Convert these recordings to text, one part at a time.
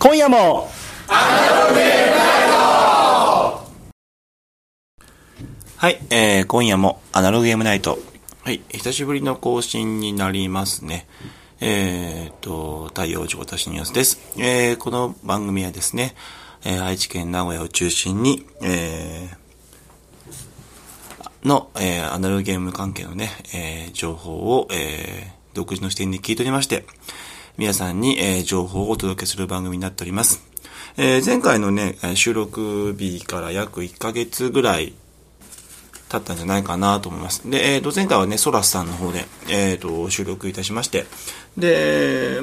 今夜もはい、今夜もアナログゲームナイト。はい、久しぶりの更新になりますね。太陽寺私の様子です。この番組はですね、愛知県名古屋を中心に、アナログゲーム関係のね、情報を、独自の視点で聞いておりまして、皆さんに、情報をお届けする番組になっております。前回のね、収録日から約1ヶ月ぐらい経ったんじゃないかなと思います。で、前回はね、ソラスさんの方で、収録いたしまして、で、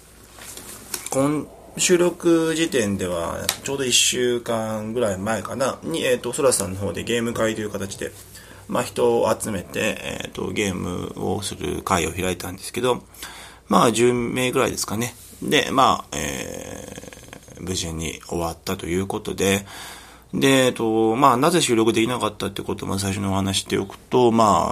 収録時点では、ちょうど1週間ぐらい前かな、に、ソラスさんの方でゲーム会という形で、人を集めて、ゲームをする会を開いたんですけど、10名ぐらいですかね。で、無事に終わったということで、で、なぜ収録できなかったってことを最初にお話しておくと、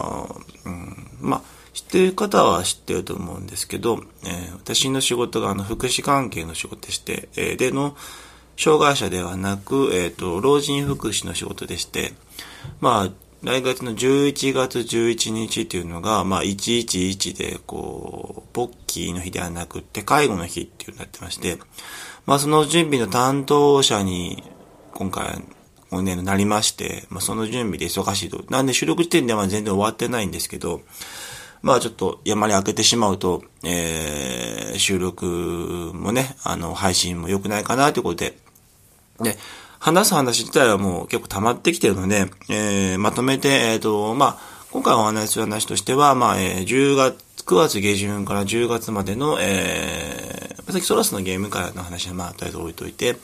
知ってる方は知ってると思うんですけど、私の仕事が福祉関係の仕事でして、障害者ではなく、老人福祉の仕事でして、来月の11月11日っていうのが、111で、ポッキーの日ではなくて、介護の日っていうのになってまして、その準備の担当者に、今回、なりまして、その準備で忙しいと。なんで収録時点では全然終わってないんですけど、ちょっと山に開けてしまうと、収録もね、配信も良くないかなということで、で、話す話自体はもう結構溜まってきてるので、まとめて、今回お話しする話としては、9月下旬から10月までの、さっきソラスのゲーム会の話はとりあえず置いといて、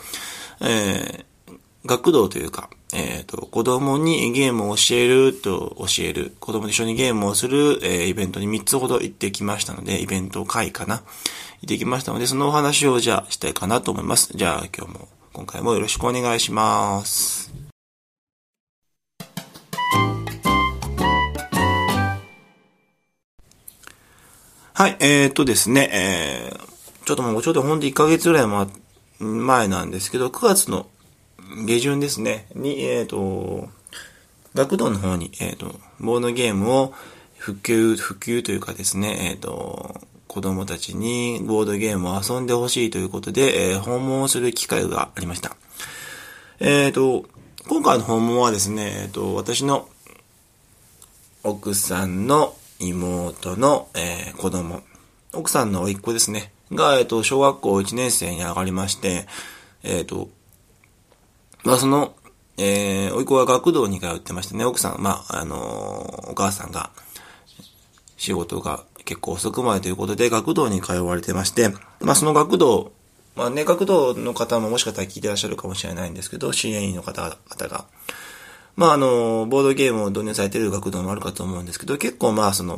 学童というか、子供にゲームを教える、子供と一緒にゲームをする、イベントに3つほど行ってきましたので、イベント会かな行ってきましたので、そのお話をじゃあしたいかなと思います。じゃあ今回もよろしくお願いします。はい、ですね、ちょうどほんと1ヶ月ぐらい前なんですけど、9月の下旬ですね、に、学童の方に、ボードゲームを普及というかですね、子供たちにボードゲームを遊んでほしいということで、訪問をする機会がありました。今回の訪問はですね、私の奥さんの妹の、子供、奥さんの甥っ子ですね、が、小学校1年生に上がりまして、その、甥っ子は学童に通ってましてね、奥さん、お母さんが、仕事が結構遅くまでということで、学童に通われてまして、その学童、学童の方ももしかしたら聞いてらっしゃるかもしれないんですけど、支援員の方々が、ボードゲームを導入されている学童もあるかと思うんですけど、結構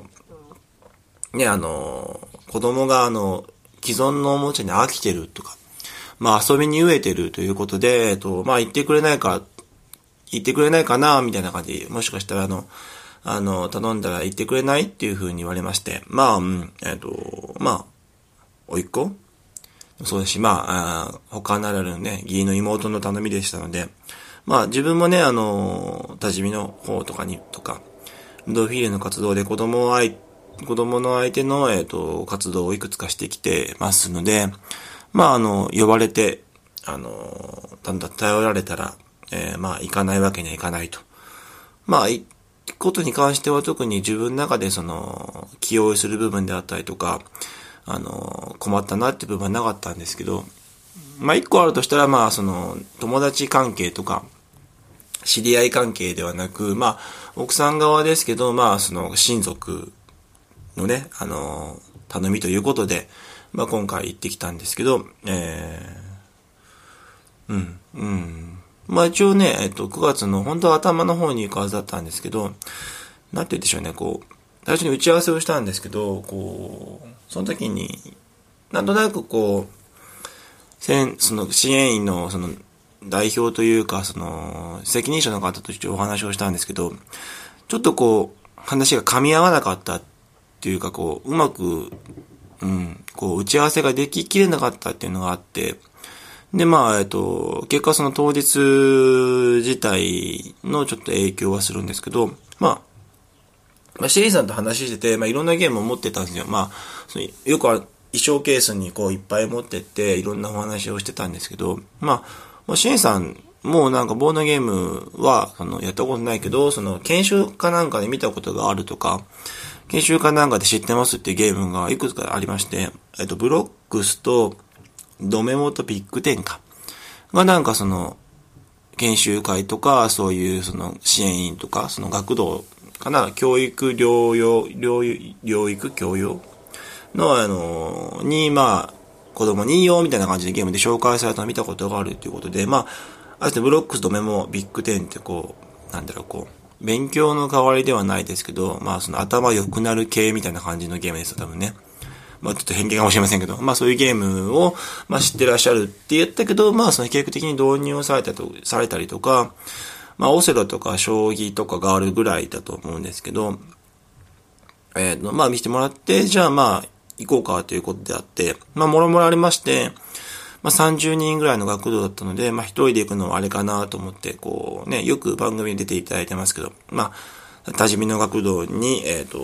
子供が既存のおもちゃに飽きてるとか、遊びに飢えてるということで、言ってくれないかな、みたいな感じで、もしかしたら頼んだら言ってくれないっていう風に言われまして、甥っ子そうだし、他ならぬね、義理の妹の頼みでしたので、自分もね、多治見の方とか、ルドフィーレの活動で子供の相手の、活動をいくつかしてきてますので、呼ばれて、頼られたら、行かないわけにはいかないと。行くことに関しては特に自分の中で気負いする部分であったりとか、困ったなっていう部分はなかったんですけど、一個あるとしたら、友達関係とか、知り合い関係ではなく、奥さん側ですけど、親族のね、頼みということで、今回行ってきたんですけど、一応ね、9月の本当は頭の方に行くはずだったんですけど、なんて言うんでしょうね、最初に打ち合わせをしたんですけど、その時に、なんとなくその支援員の代表というか、責任者の方としてお話をしたんですけど、ちょっと話が噛み合わなかったっていうか、うまく、打ち合わせができきれなかったっていうのがあって、 で、結果その当日自体のちょっと影響はするんですけど、シェリーさんと話してて、いろんなゲームを持ってたんですよ。よく衣装ケースにこういっぱい持ってって、いろんなお話をしてたんですけど、シェリーさんもなんかボードゲームは、やったことないけど、研修かなんかで見たことがあるとか、研修かなんかで知ってますっていうゲームがいくつかありまして、ブロックスと、ドメモとビッグテンか。がなんか研修会とか、そういう支援員とか、学童かな、教育療育教養の子供にいいよみたいな感じでゲームで紹介されたのを見たことがあるということで、あえてブロックスとメモ、ビッグテンって勉強の代わりではないですけど、頭良くなる系みたいな感じのゲームですよ、多分ね。ちょっと偏見かもしれませんけど、そういうゲームを、知ってらっしゃるって言ったけど、計画的に導入をされたりとか、オセロとか将棋とかがあるぐらいだと思うんですけど、見せてもらって、じゃあ行こうかということであって、もろもろありまして、30人ぐらいの学童だったので、一人で行くのはあれかなと思って、よく番組に出ていただいてますけど、多治見の学童に、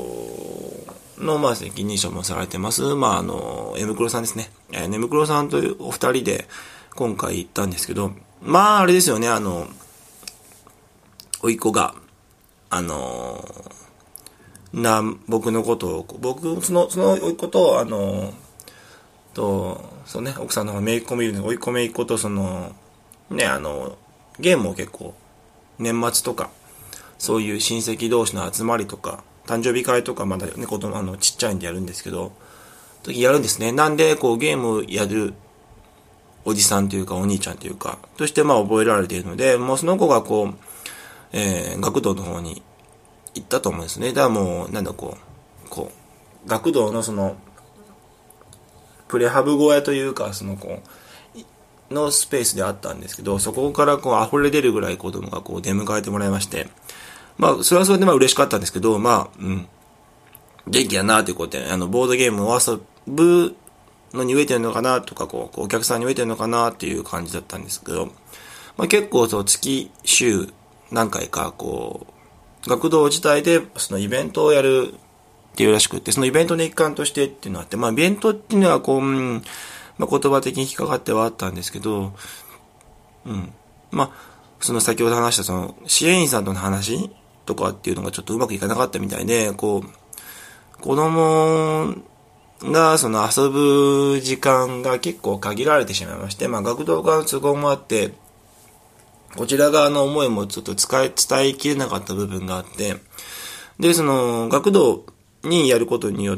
責任者もされてます、Mクロさんですね。Mクロさんというお二人で今回行ったんですけど、あれですよね、おいっ子が、僕のことを、そのおいっ子と、そうね、奥さんの方がめいっ子もいるんで、おいっ子めいっ子とゲームを結構、年末とか、そういう親戚同士の集まりとか、誕生日会とかまだね、子供、ちっちゃいんでやるんですけど、時やるんですね。なんで、ゲームをやるおじさんというか、お兄ちゃんというか、として覚えられているので、もうその子が学童の方に行ったと思うんですね。だからもう、学童のプレハブ小屋というか、のスペースであったんですけど、そこから溢れ出るぐらい子供が出迎えてもらいまして、それはそれで嬉しかったんですけど、元気やなということで、ボードゲームを遊ぶのに飢えてるのかなとか、お客さんに飢えてるのかなっていう感じだったんですけど、結構週何回か、学童自体でそのイベントをやるっていうらしくって、そのイベントの一環としてっていうのがあって、イベントっていうのは言葉的に引っかかってはあったんですけど、先ほど話した支援員さんとの話とかっていうのがちょっとうまくいかなかったみたいで、子供が遊ぶ時間が結構限られてしまいまして、学童側の都合もあって、こちら側の思いもちょっと伝えきれなかった部分があって、で、学童にやることによって、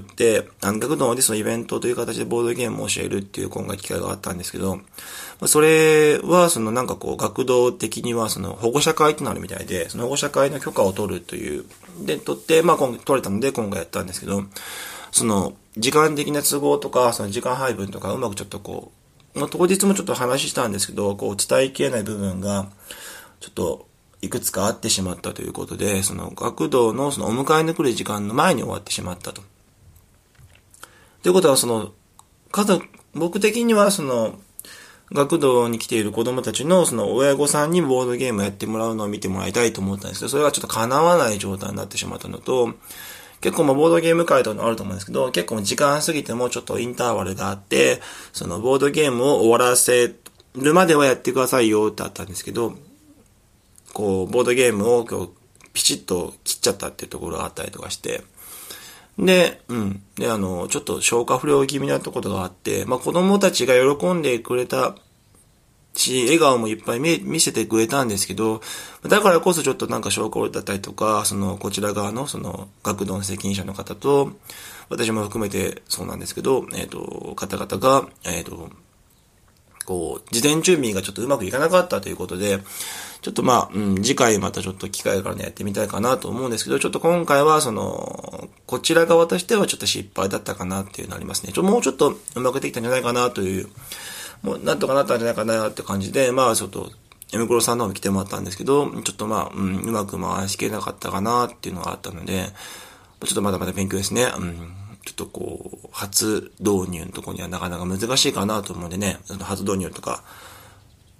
学童でイベントという形でボードゲームを教えるっていう今回機会があったんですけど、それは学童的には保護者会ってなるみたいで、その保護者会の許可を取るという、で、取って、取れたので今回やったんですけど、時間的な都合とか、時間配分とかうまくちょっと当日もちょっと話したんですけど、伝えきれない部分が、ちょっと、いくつかあってしまったということで、学童のお迎えに来る時間の前に終わってしまったと。ということは、僕的には学童に来ている子供たちの親御さんにボードゲームをやってもらうのを見てもらいたいと思ったんですけど、それがちょっと叶わない状態になってしまったのと、結構ボードゲーム会とかのあると思うんですけど、結構時間過ぎてもちょっとインターバルがあって、ボードゲームを終わらせるまではやってくださいよってあったんですけど、ボードゲームをピチッと切っちゃったっていうところがあったりとかして、で、ちょっと消化不良気味なところがあって、子供たちが喜んでくれたし、笑顔もいっぱい見せてくれたんですけど、だからこそちょっと消化不良だったりとか、こちら側の学童の責任者の方と、私も含めてそうなんですけど、方々が、事前準備がちょっとうまくいかなかったということで、ちょっと次回またちょっと機会からやってみたいかなと思うんですけど、ちょっと今回はこちら側としてはちょっと失敗だったかなっていうのありますね。もうちょっとうまくできたんじゃないかなという、もうなんとかなったんじゃないかなって感じで、ちょっと、Mクロさんの方に来てもらったんですけど、ちょっとうまく回しきれなかったかなっていうのがあったので、ちょっとまだまだ勉強ですね。ちょっと初導入のところにはなかなか難しいかなと思うんでね、初導入とか、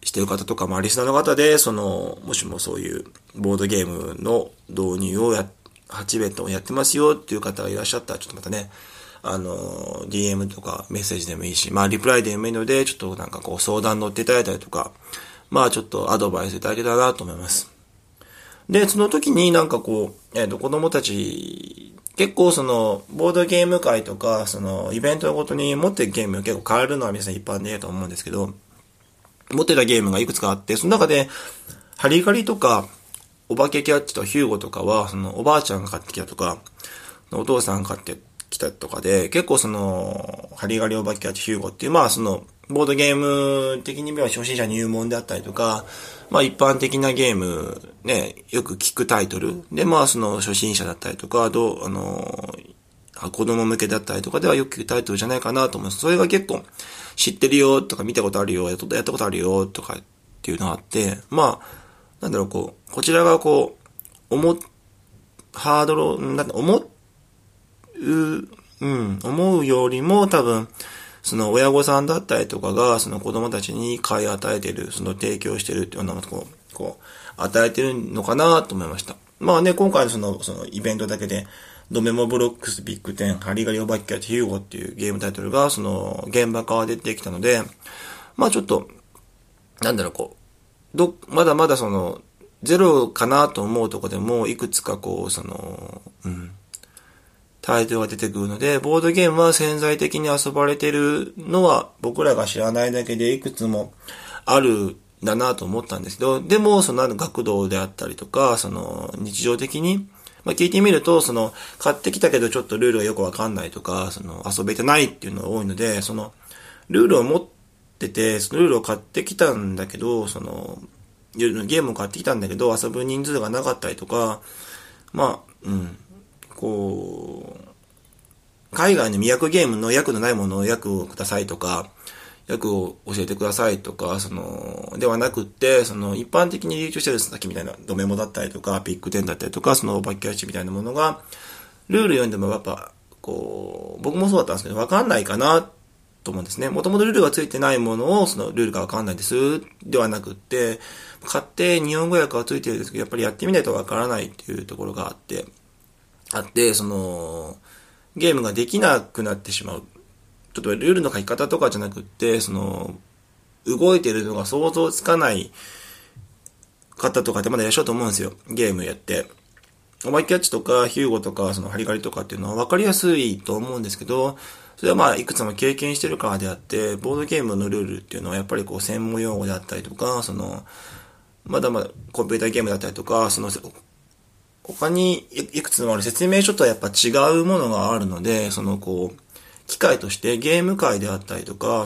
している方とか、リスナーの方で、もしもそういうボードゲームの導入を8ベッドをやってますよっていう方がいらっしゃったら、ちょっとまたね、DM とかメッセージでもいいし、リプライでもいいので、ちょっとなんか相談乗っていただいたりとか、ちょっとアドバイスいただけたらなと思います。で、その時になんか子供たち、結構ボードゲーム会とか、イベントごとに持ってるゲームを結構変えるのは皆さん一般でいいと思うんですけど、持ってたゲームがいくつかあって、その中で、ハリガリとか、お化けキャッチとヒューゴとかは、おばあちゃんが買ってきたとか、お父さんが買ってきたとかで、結構ハリガリ、お化けキャッチ、ヒューゴっていう、ボードゲーム的には初心者入門であったりとか、一般的なゲーム、ね、よく聞くタイトル。で、初心者だったりとか、子供向けだったりとかではよく聞くタイトルじゃないかなと思います。それが結構、知ってるよとか見たことあるよ、やったことあるよとかっていうのがあって、こちらがハードル、思うよりも多分、親御さんだったりとかが、子供たちに買い与えてる、提供してるっていうのを与えてるのかなと思いました。今回のイベントだけで、ドメモブロックスビッグ10、ハリガリオバッキャッチヒューゴっていうゲームタイトルが、現場から出てきたので、ちょっと、まだまだゼロかなと思うとこでも、いくつかタイトルが出てくるので、ボードゲームは潜在的に遊ばれてるのは、僕らが知らないだけでいくつもあるんだなと思ったんですけど、でも、学童であったりとか、日常的に、聞いてみると、買ってきたけどちょっとルールがよくわかんないとか、遊べてないっていうのが多いので、ルールを持ってて、そのルールを買ってきたんだけど、ゲームを買ってきたんだけど、遊ぶ人数がなかったりとか、海外の未訳ゲームの訳のないものを訳をくださいとか、訳を教えてくださいとか、ではなくって、一般的に流通してるさっきみたいなドメモだったりとか、ビッグ10だったりとか、オバキャッチみたいなものが、ルール読んでもやっぱ、僕もそうだったんですけど、わかんないかなと思うんですね。もともとルールがついてないものを、ルールがわかんないです、ではなくって、買って日本語訳がついてるんですけど、やっぱりやってみないとわからないっていうところがあって、ゲームができなくなってしまう。ちょっとルールの書き方とかじゃなくって、動いてるのが想像つかない方とかってまだいらっしゃると思うんですよ。ゲームやって。オバキャッチとかヒューゴとかハリガリとかっていうのは分かりやすいと思うんですけど、それはいくつも経験してるからであって、ボードゲームのルールっていうのはやっぱり専門用語であったりとか、まだまだコンピューターゲームだったりとか、他にいくつもある説明書とはやっぱ違うものがあるので、機会としてゲーム会であったりとか、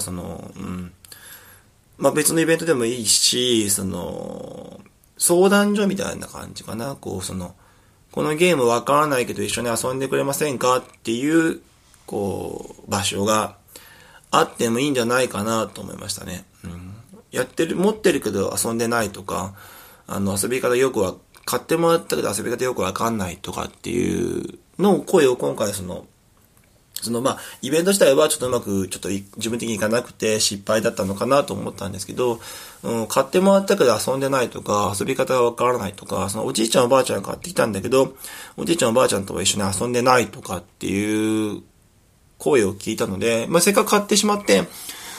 別のイベントでもいいし、相談所みたいな感じかな。このゲームわからないけど一緒に遊んでくれませんかっていう、場所があってもいいんじゃないかなと思いましたね。持ってるけど遊んでないとか、遊び方買ってもらったけど遊び方よくわかんないとかっていうのを声を今回イベント自体はちょっとうまく自分的にいかなくて失敗だったのかなと思ったんですけど、買ってもらったけど遊んでないとか、遊び方がわからないとか、おじいちゃんおばあちゃんが買ってきたんだけど、おじいちゃんおばあちゃんとは一緒に遊んでないとかっていう声を聞いたので、せっかく買ってしまって、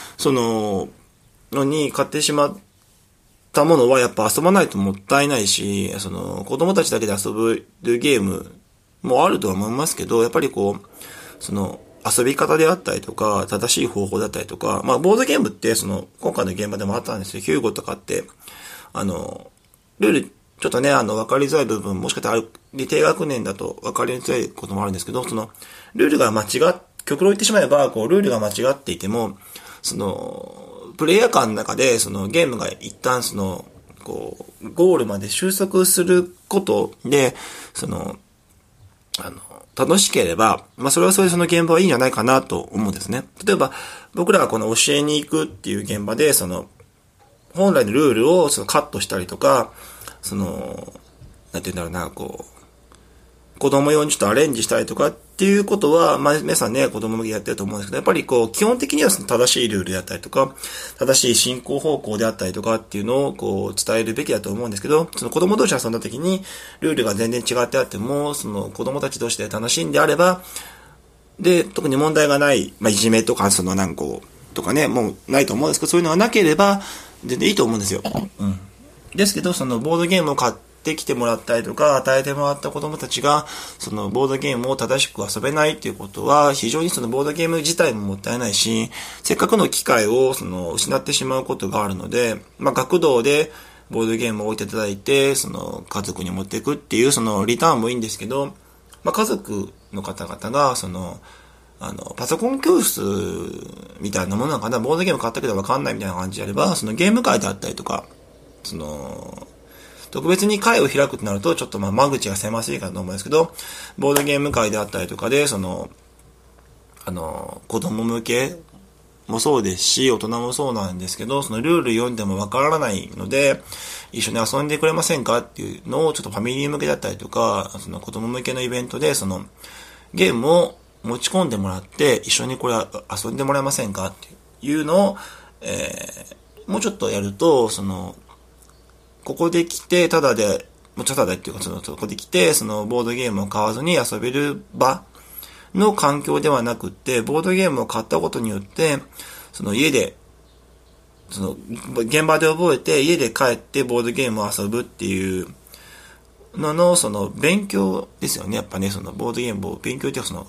買ってしまったものはやっぱ遊ばないともったいないし、子供たちだけで遊ぶゲームもあるとは思いますけど、やっぱり遊び方であったりとか、正しい方法だったりとか、ボードゲームって、今回の現場でもあったんですけど、ヒューゴとかって、ルール、ちょっとね、わかりづらい部分、もしかしたら低学年だとわかりづらいこともあるんですけど、ルールが極論言ってしまえば、ルールが間違っていても、プレイヤー間の中で、ゲームが一旦ゴールまで収束することで、楽しければ、それはそれでその現場はいいんじゃないかなと思うんですね。例えば、僕らが教えに行くっていう現場で、本来のルールをカットしたりとか、なんて言うんだろうな、子供用にちょっとアレンジしたりとかっっていうことは、まあ、皆さんね、子供向けやってると思うんですけど、やっぱりこう、基本的にはその正しいルールであったりとか、正しい進行方向であったりとかっていうのをこう、伝えるべきだと思うんですけど、その子供同士遊んだ時に、ルールが全然違ってあっても、その子供たち同士で楽しんであれば、で、特に問題がない、まあ、いじめとか、そのなんかこう、とかね、もうないと思うんですけど、そういうのがなければ、全然いいと思うんですよ。うん。ですけど、そのボードゲームを買ってきてもらったりとか、与えてもらった子供たちが、そのボードゲームを正しく遊べないっていうことは、非常にそのボードゲーム自体ももったいないし、せっかくの機会をその失ってしまうことがあるので、まあ、学童でボードゲームを置いていただいて、その家族に持っていくっていうそのリターンもいいんですけど、まあ、家族の方々が、その、パソコン教室みたいなものなんかな、ボードゲーム買ったけどわかんないみたいな感じであれば、そのゲーム会であったりとか、その、特別に会を開くとなると、ちょっとまあ間口が狭すぎるかと思うんですけど、ボードゲーム会であったりとかで、その、子供向けもそうですし、大人もそうなんですけど、そのルール読んでもわからないので、一緒に遊んでくれませんかっていうのを、ちょっとファミリー向けだったりとか、その子供向けのイベントで、その、ゲームを持ち込んでもらって、一緒にこれ遊んでもらえませんかっていうのを、もうちょっとやると、その、ここで来て、ただでっていうか、そこで来て、そのボードゲームを買わずに遊べる場の環境ではなくって、ボードゲームを買ったことによって、その家で、その、現場で覚えて、家で帰ってボードゲームを遊ぶっていうのの、その、勉強ですよね。やっぱね、その、ボードゲームを勉強っていうか、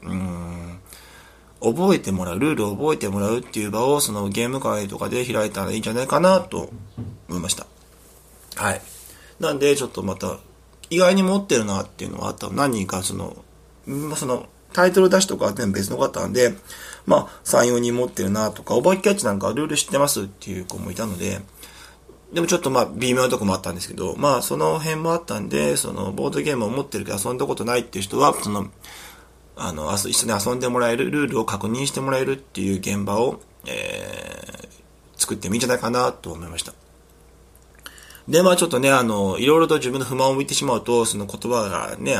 覚えてもらう、ルールを覚えてもらうっていう場を、その、ゲーム会とかで開いたらいいんじゃないかな、と思いました。はい。なんで、ちょっとまた、意外に持ってるなっていうのはあった何人か、その、タイトル出しとかは全部別の方なんで、まあ、3、4人持ってるなとか、オーバーキャッチなんかルール知ってますっていう子もいたので、でもちょっとまあ、微妙なとこもあったんですけど、まあ、その辺もあったんで、その、ボードゲームを持ってるけど遊んだことないっていう人は、その、一緒に遊んでもらえる、ルールを確認してもらえるっていう現場を、作ってもいいんじゃないかなと思いました。で、まあちょっとね、いろいろと自分の不満を言ってしまうと、その言葉がね、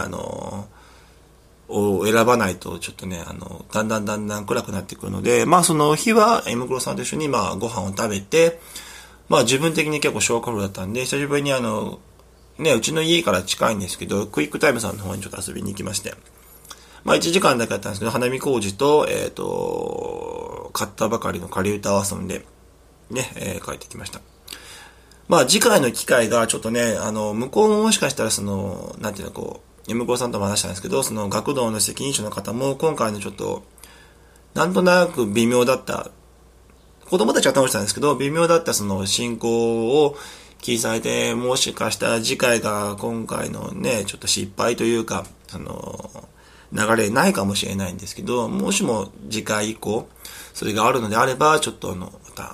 を選ばないと、ちょっとね、だんだん暗くなってくるので、まあその日は、M黒さんと一緒に、まあご飯を食べて、まあ自分的に結構消化不良だったんで、久しぶりにね、うちの家から近いんですけど、クイックタイムさんの方にちょっと遊びに行きまして、まあ1時間だけだったんですけど、花見工事と、買ったばかりの仮歌を遊んで、ね、帰ってきました。まあ次回の機会がちょっとね、向こうももしかしたらその、なんていうのこう、向こうさんとも話したんですけど、その学童の責任者の方も今回のちょっと、なんとなく微妙だった、子供たちは楽しかったんですけど、微妙だったその進行を聞いされて、もしかしたら次回が今回のね、ちょっと失敗というか、流れないかもしれないんですけど、もしも次回以降、それがあるのであれば、ちょっとまた、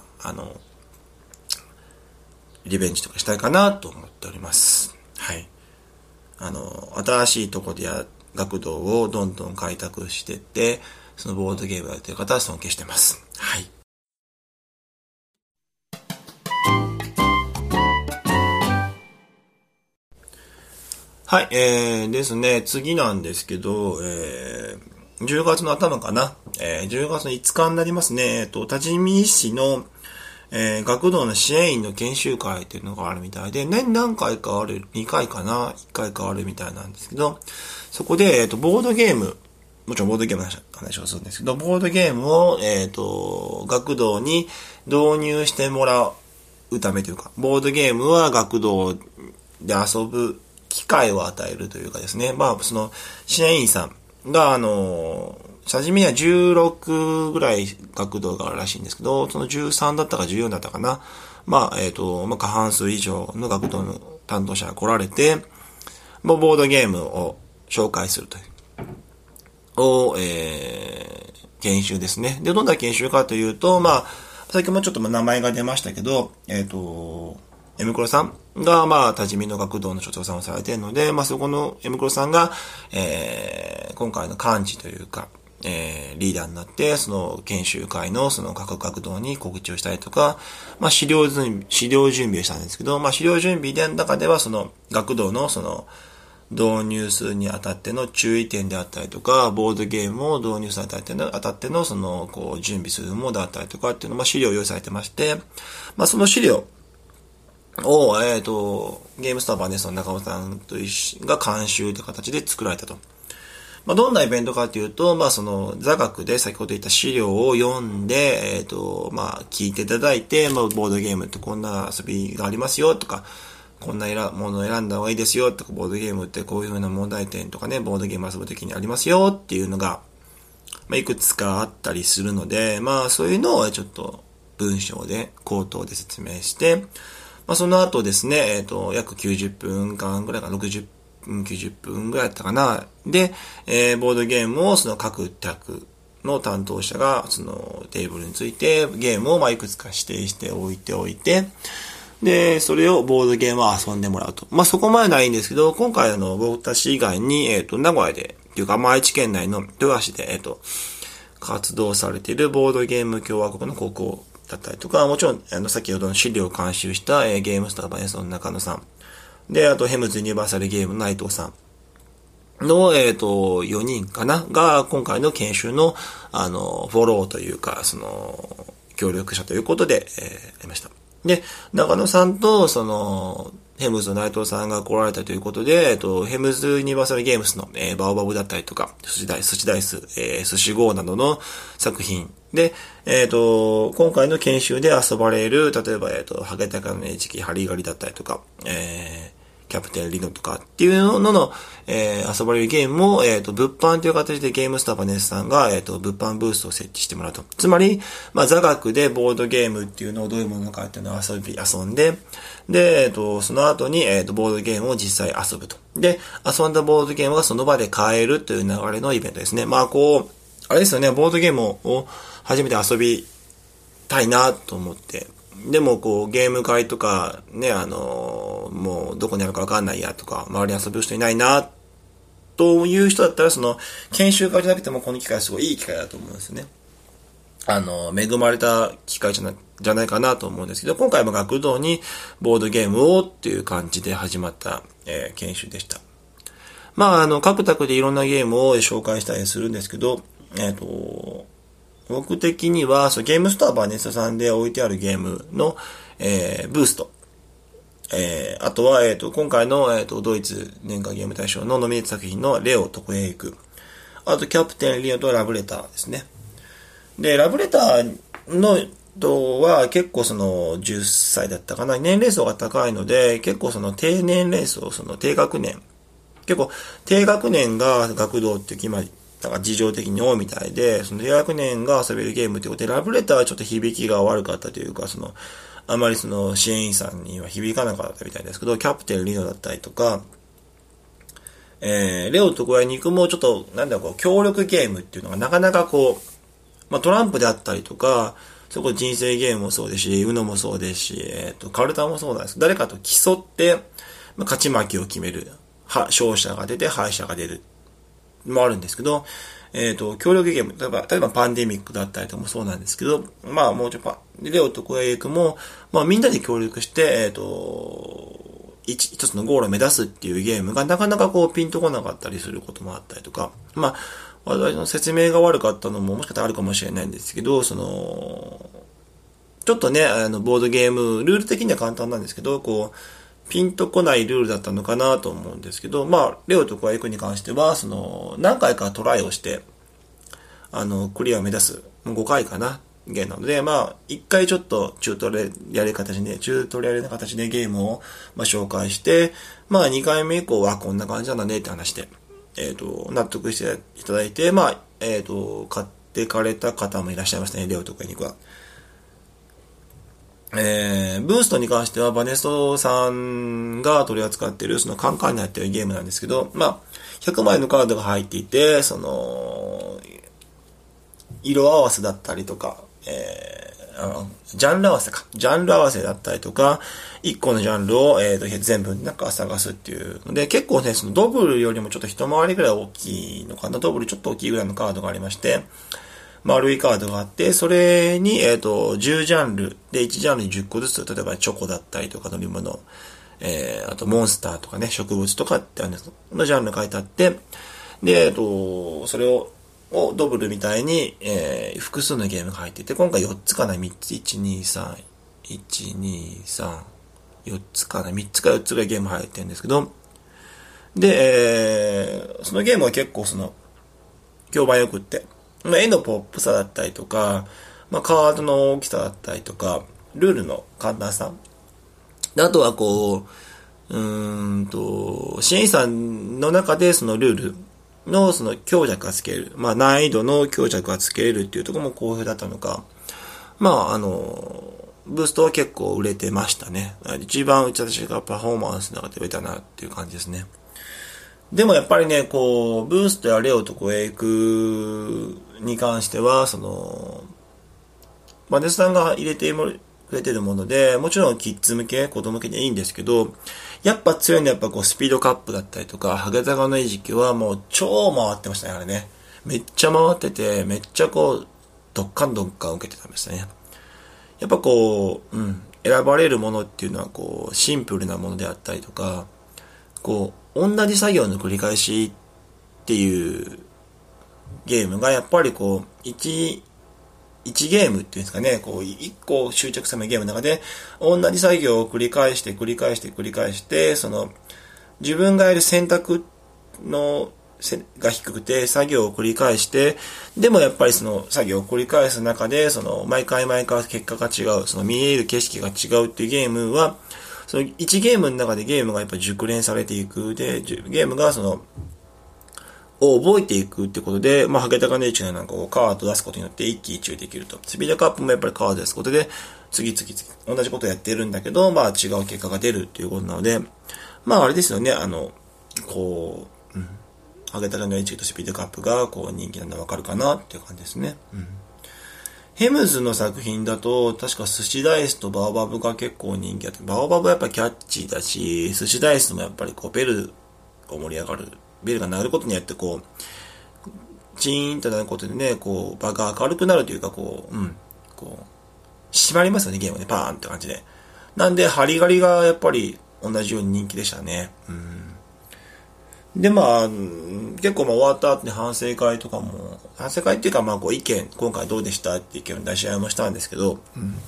リベンジとかしたいかなと思っております。はい。新しいところで学童をどんどん開拓していって、そのボードゲームをやっている方は尊敬してます。はい。はい、ですね、次なんですけど、10月の頭かな、10月の5日になりますね、多治見市の、学童の支援員の研修会っていうのがあるみたいで、年何回かある、2回かな、1回かあるみたいなんですけど、そこで、ボードゲーム、もちろんボードゲームの話をするんですけど、ボードゲームを、学童に導入してもらうためというか、ボードゲームは学童で遊ぶ機会を与えるというかですね、まあ、その、支援員さんが、初めには16ぐらい学童があるらしいんですけど、その13だったか14だったかな。まあ、過半数以上の学童の担当者が来られて、ボードゲームを紹介するという。研修ですね。で、どんな研修かというと、まあ、先ほどもちょっと名前が出ましたけど、M黒さんが、まあ、多治見の学童の所長さんをされているので、まあ、そこの M黒さんが、今回の幹事というか、リーダーになって、その研修会のその各学童に告知をしたりとか、まあ資料準備をしたんですけど、まあ資料準備の中ではその学童のその、 導入するにあたっての注意点であったりとか、ボードゲームを導入するにあたってのその、準備するものであったりとかっていうのを、資料を用意されてまして、その資料を、ゲームスターバネスの中尾さんが監修という形で作られたと。どんなイベントかというと、その、座学で先ほど言った資料を読んで、聞いていただいて、ボードゲームってこんな遊びがありますよとか、こんなものを選んだ方がいいですよとか、ボードゲームってこういう風な問題点とかね、ボードゲーム遊ぶときにありますよっていうのが、いくつかあったりするので、そういうのをちょっと文章で、口頭で説明して、その後ですね、約90分間ぐらいか、90分ぐらいだったかな。で、ボードゲームをその各宅の担当者がそのテーブルについてゲームをいくつか指定しておいて、で、それをボードゲームを遊んでもらうと。そこまでないんですけど、今回僕たち以外に、名古屋で、というか、愛知県内の豊橋で、活動されているボードゲーム共和国の高校だったりとか、もちろん、先ほどの資料を監修した、ゲームスターバネスの中野さん。で、あと、ヘムズユニバーサルゲームの内藤さんの、4人かなが、今回の研修の、フォローというか、その、協力者ということで、やりました。で、中野さんと、その、ヘムズの内藤さんが来られたということで、ヘムズユニバーサルゲームスの、バオバブだったりとか、寿司ダイス、寿司号などの作品で、今回の研修で遊ばれる、例えば、ハゲタカの餌食、ハリガリだったりとか、キャプテンリノとかっていうのの、遊ばれるゲームを、物販という形でゲームスターバネスさんが、物販ブースを設置してもらうと。つまり、座学でボードゲームっていうのをどういうものかっていうのを遊んで、で、その後に、ボードゲームを実際遊ぶと。で、遊んだボードゲームがその場で買えるという流れのイベントですね。あれですよね、ボードゲームを初めて遊びたいなと思って、でもゲーム会とかね、もうどこにあるかわかんないやとか、周りに遊ぶ人いないな、という人だったら、その、研修会じゃなくてもこの機会はすごいいい機会だと思うんですよね。恵まれた機会じゃないかなと思うんですけど、今回も学童にボードゲームをっていう感じで始まった、研修でした。各宅でいろんなゲームを紹介したりするんですけど、僕的には、ゲームスターバーネストさんで置いてあるゲームの、ブースト。あとは、今回の、ドイツ年間ゲーム大賞のノミネート作品のレオとコエイク。あと、キャプテンリオとラブレターですね。で、ラブレターのは結構その10歳だったかな。年齢層が高いので、結構その低年齢層、その低学年。結構低学年が学童って決まり、だから事情的に多いみたいで、その低学年が遊べるゲームということで、ラブレターはちょっと響きが悪かったというか、あまりその支援員さんには響かなかったみたいですけど、キャプテンリノだったりとか、レオとコヤニクもちょっと、協力ゲームっていうのがなかなかトランプであったりとか、そこ人生ゲームもそうですし、ウノもそうですし、カルタもそうなんです。誰かと競って、勝ち負けを決める。勝者が出て敗者が出る。もあるんですけど、協力ゲーム、例えばパンデミックだったりとかもそうなんですけど、もうちょっと、レオとコエイクも、みんなで協力して、一つのゴールを目指すっていうゲームがなかなかピンとこなかったりすることもあったりとか、私の説明が悪かったのももしかしたらあるかもしれないんですけど、ちょっとね、ボードゲーム、ルール的には簡単なんですけど、ピンとこないルールだったのかなと思うんですけど、レオとコエイクに関しては、何回かトライをして、クリアを目指す、5回かな、ゲームなので、1回ちょっとチュートリアルな形でゲームを、紹介して、2回目以降はこんな感じなんだねって話で、納得していただいて、買ってかれた方もいらっしゃいましたね、レオとコエイクは。ブーストに関してはバネストさんが取り扱っているそのカンカンに入っているゲームなんですけど、100枚のカードが入っていて、色合わせだったりとか、ジャンル合わせだったりとか、1個のジャンルを、全部探すっていうので、結構ね、ドブルよりもちょっと一回りぐらい大きいのかな、ドブルちょっと大きいぐらいのカードがありまして、丸いカードがあって、それに、10ジャンルで、1ジャンルに10個ずつ、例えばチョコだったりとか乗り物、 あとモンスターとかね、植物とかってのジャンル書いてあって、で、それをドブルみたいに、複数のゲームが入っていて、今回4つかな、3つ、1、2、3、1、2、3、4つかな、3つか4つぐらいゲーム入ってるんですけど、で、そのゲームは結構評判良くって、絵のポップさだったりとか、カードの大きさだったりとか、ルールの簡単さ。であとは支援員さんの中でそのルールの強弱がつける。難易度の強弱がつけれるっていうところも好評だったのか。ブーストは結構売れてましたね。一番私がパフォーマンスの中で売れたなっていう感じですね。でもやっぱりね、ブーストやレオとエイクに関しては、マネスさんが入れてくれてるもので、もちろんキッズ向け、子供向けでいいんですけど、やっぱ強いのはやっぱスピードカップだったりとか、ハゲタガの餌食はもう超回ってましたね、あれね。めっちゃ回ってて、めっちゃドッカンドッカン受けてたんですね。やっぱ選ばれるものっていうのはシンプルなものであったりとか、同じ作業の繰り返しっていうゲームがやっぱり1ゲームっていうんですかね、1個執着されるゲームの中で同じ作業を繰り返して、自分がやる選択が低くて作業を繰り返して、でもやっぱり作業を繰り返す中で毎回結果が違う、見える景色が違うっていうゲームは、1ゲームの中でゲームがやっぱり熟練されていく。で、ゲームがを覚えていくってことで、ハゲタカの1なんかをカード出すことによって一喜一憂できると。スピードカップもやっぱりカード出すことで、次々、同じことをやってるんだけど、違う結果が出るっていうことなので、あれですよね、ハゲタカの1とスピードカップが人気なのはわかるかなっていう感じですね。ヘムズの作品だと、確か寿司ダイスとバオバブが結構人気あって、バオバブはやっぱキャッチーだし、寿司ダイスもやっぱりベルが盛り上がる。ベルが鳴ることによってチーンとなることでね、場が明るくなるというか、締まりますよね、ゲームね、パーンって感じで。なんで、ハリガリがやっぱり同じように人気でしたね。で、結構終わった後に反省会っていうか意見、今回どうでしたって意見を出し合いもしたんですけど、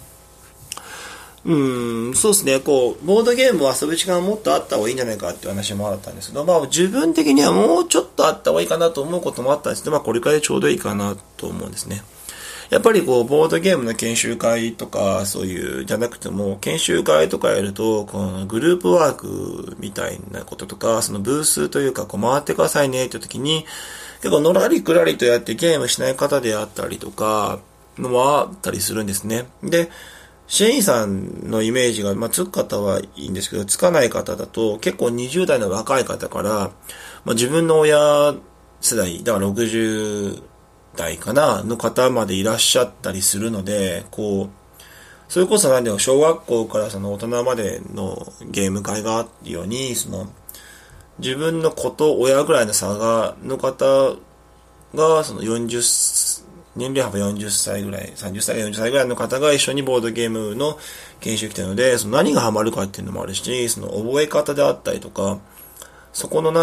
そうですね、ボードゲームを遊ぶ時間もっとあった方がいいんじゃないかっていう話もあったんですけど、自分的にはもうちょっとあった方がいいかなと思うこともあったんですけど、これからでちょうどいいかなと思うんですね。やっぱりボードゲームの研修会とか、そういう、じゃなくても、研修会とかやると、グループワークみたいなこととか、ブースというか、回ってくださいねって時に、結構のらりくらりとやってゲームしない方であったりとか、のもあったりするんですね。で、支援員さんのイメージが、つく方はいいんですけど、つかない方だと、結構20代の若い方から、自分の親世代、だから60代かな、の方までいらっしゃったりするので、それこそ小学校から大人までのゲーム会があるように、自分の子と親ぐらいの差の方が、年齢幅40歳ぐらい、30歳、40歳ぐらいの方が一緒にボードゲームの研修来てるので、何がハマるかっていうのもあるし、覚え方であったりとか、そこの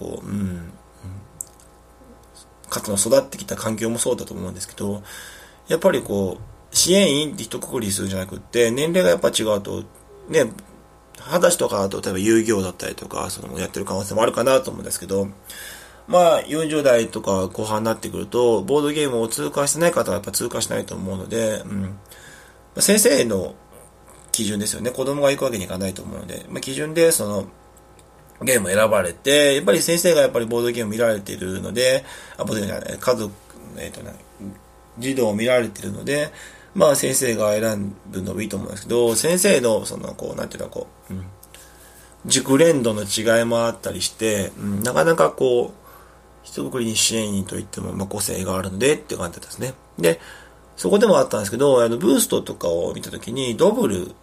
かつの育ってきた環境もそうだと思うんですけど、やっぱり支援員って一括りするんじゃなくって、年齢がやっぱ違うと、ね、20歳とかだと例えば遊戯王だったりとか、やってる可能性もあるかなと思うんですけど、40代とか後半になってくると、ボードゲームを通過してない方はやっぱ通過しないと思うので、先生の基準ですよね。子供が行くわけにいかないと思うので、基準でゲームを選ばれて、やっぱり先生がやっぱりボードゲーム見られているので、ボードゲームじゃない、家族、児童を見られているので、先生が選ぶのもいいと思うんですけど、先生の熟練度の違いもあったりして、なかなか一括りに支援員といっても、個性があるのでって感じだったんですね。で、そこでもあったんですけど、ブーストとかを見たときに、ドブル、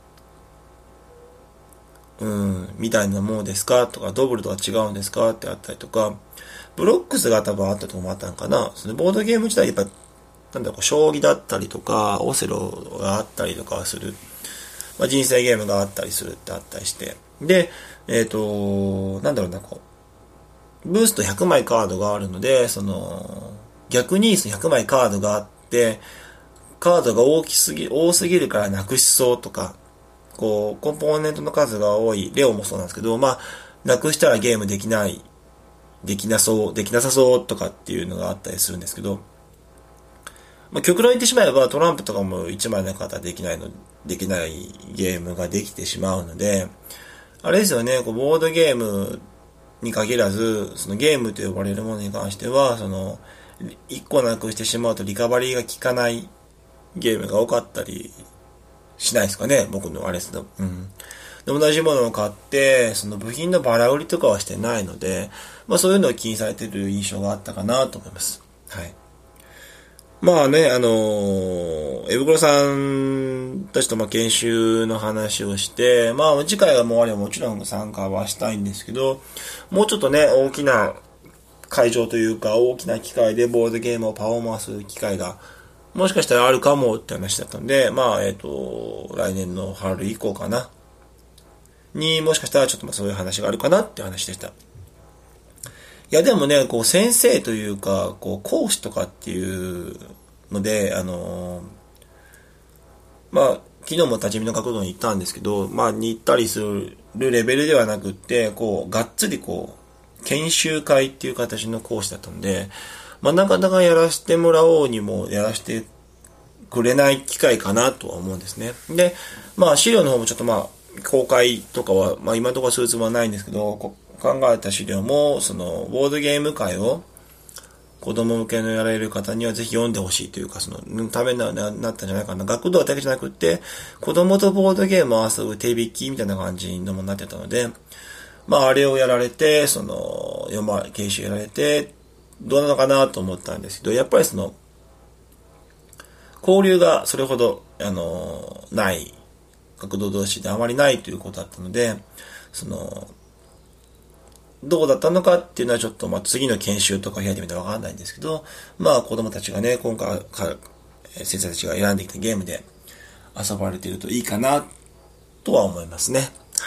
みたいなものですかとか、ドブルとは違うんですかってあったりとか、ブロックスが多分あったとこもあったのかな。ボードゲーム自体、やっぱ、将棋だったりとか、オセロがあったりとかする。 人生ゲームがあったりするってあったりして。で、なんだろうな、ブースト100枚カードがあるので、逆にその100枚カードがあって、カードが多すぎるからなくしそうとか、コンポーネントの数が多い、レオもそうなんですけど、なくしたらゲームできなさそうとかっていうのがあったりするんですけど、極論言ってしまえばトランプとかも1枚なかったらできないゲームができてしまうので、あれですよね、ボードゲームに限らず、そのゲームと呼ばれるものに関しては、1個なくしてしまうとリカバリーが効かないゲームが多かったりしないですかね、僕のあれですと。で、同じものを買って、その部品のバラ売りとかはしてないので、そういうのを気にされてる印象があったかなと思います。はい。エブクロさんたちと研修の話をして、次回がもうあればもちろん参加はしたいんですけど、もうちょっとね、大きな会場というか、大きな機会でボードゲームをパフォーマンスする機会が、もしかしたらあるかもって話だったんで、来年の春以降かな。にもしかしたらちょっとそういう話があるかなって話でした。いやでもね、先生というか、講師とかっていうので、昨日も立ち見の学童に行ったんですけど、に行ったりするレベルではなくって、がっつり研修会っていう形の講師だったんで、なかなかやらせてもらおうにもやらせてくれない機会かなとは思うんですね。で、資料の方もちょっと公開とかは、今のところするつもりはないんですけど、考えた資料も、ボードゲーム会を子供向けのやられる方にはぜひ読んでほしいというか、ためになったんじゃないかな。学童だけじゃなくって、子供とボードゲームを遊ぶ手引きみたいな感じのもなってたので、あれをやられて、研修やられて、どうなのかなと思ったんですけど、やっぱり交流がそれほど、ない、学童同士であまりないということだったので、どうだったのかっていうのはちょっと次の研修とか開いてみたらわかんないんですけど、子供たちがね、今回先生たちが選んできたゲームで遊ばれているといいかなとは思いますね。はい。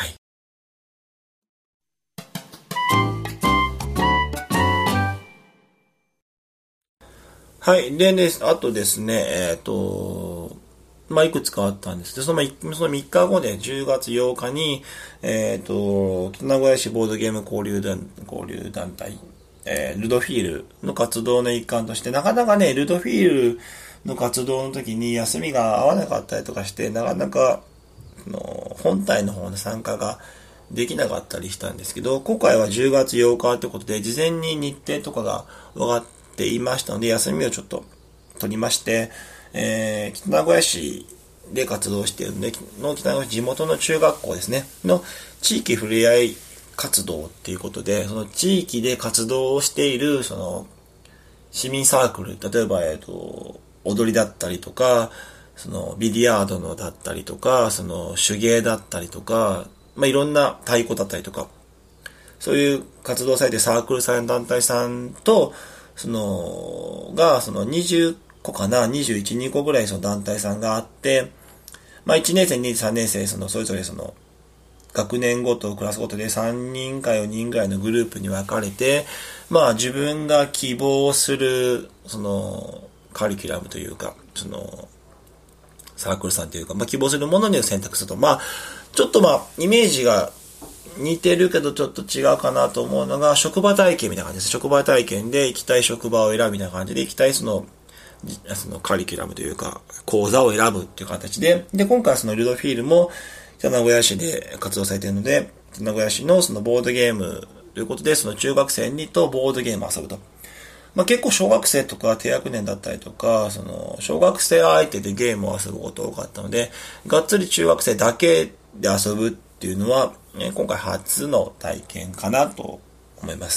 はい。で、あとですね、いくつかあったんですけど、その3日後で10月8日に、北名古屋市ボードゲーム交流団体、ルドフィールの活動の一環として、なかなかね、ルドフィールの活動の時に休みが合わなかったりとかして、なかなか、本体の方の参加ができなかったりしたんですけど、今回は10月8日ということで、事前に日程とかが分かっていましたので、休みをちょっと取りまして、北名古屋市で活動しているので、北名古屋地元の中学校ですね、の地域ふれあい活動っていうことで、その地域で活動をしている、市民サークル、例えば、踊りだったりとか、ビリヤードのだったりとか、手芸だったりとか、いろんな太鼓だったりとか、そういう活動されてサークルさん、団体さんと、20個かな、21、2個ぐらい団体さんがあって、1年生、2年生、3年生、それぞれ学年ごと、クラスごとで3人か4人ぐらいのグループに分かれて、自分が希望する、カリキュラムというか、サークルさんというか、希望するものに選択すると、ちょっとイメージが似てるけどちょっと違うかなと思うのが、職場体験みたいな感じです。職場体験で行きたい職場を選ぶみたいな感じで、行きたいカリキュラムというか、講座を選ぶっていう形で、今回はルドフィールも、北名古屋市で活動されているので、北名古屋市のボードゲームということで、中学生にとボードゲームを遊ぶと。結構小学生とか低学年だったりとか、小学生相手でゲームを遊ぶことが多かったので、がっつり中学生だけで遊ぶっていうのは、今回初の体験かなと思います。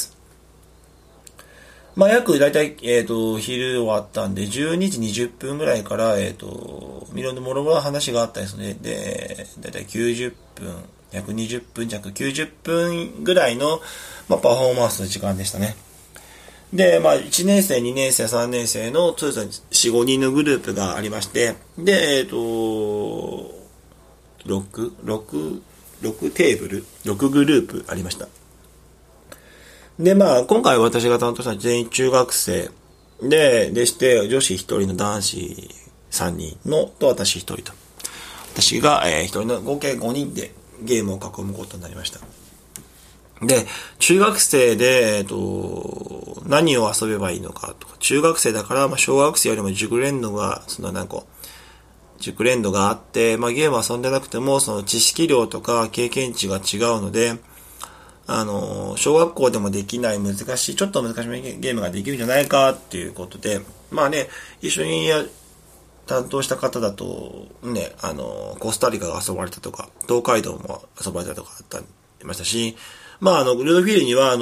約だいたい、昼終わったんで、12時20分ぐらいから、いろんなもろもろ話があったですね。で、だいたい90分、約20分弱、90分ぐらいの、パフォーマンスの時間でしたね。で、1年生、2年生、3年生の、4、5人のグループがありまして、で、 6テーブル、6グループありました。で、まあ、今回私が担当した全員中学生でして、女子1人の男子3人のと私1人と。私が、1人の合計5人でゲームを囲むことになりました。で、中学生で、何を遊べばいいのかとか、中学生だから、まあ、小学生よりも熟練度が、熟練度があって、まあ、ゲーム遊んでなくても、その知識量とか経験値が違うので、小学校でもできないちょっと難しいゲームができるんじゃないかっていうことで、まあね、一緒に担当した方だと、ね、コスタリカが遊ばれたとか、東海道も遊ばれたとかありましたし、まあルードフィールには、